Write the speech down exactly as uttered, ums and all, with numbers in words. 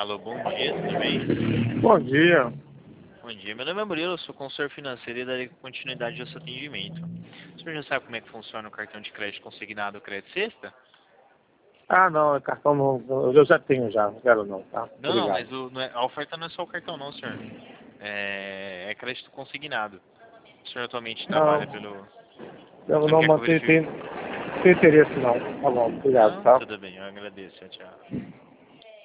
Alô, bom dia, tudo bem? Bom dia. Bom dia, meu nome é Murilo, eu sou consultor financeiro e darei continuidade ao seu atendimento. O senhor já sabe como é que funciona o cartão de crédito consignado ou crédito sexta? Ah, não, é cartão não. Eu já tenho já, não quero não, tá? Não, não, Obrigado. mas o, não é- a oferta não é só o cartão não, senhor. É, é crédito consignado. O senhor atualmente Não, trabalha pelo... O eu senhor não quer que eu mantenho, verifique? tem, tem interesse não. Tá bom, obrigado, Não, tá? tudo bem, eu agradeço, tchau, tchau.